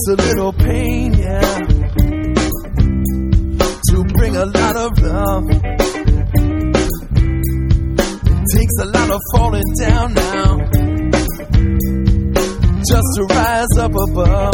takes a little pain, yeah, to bring a lot of love. It takes a lot of falling down now just to rise up above.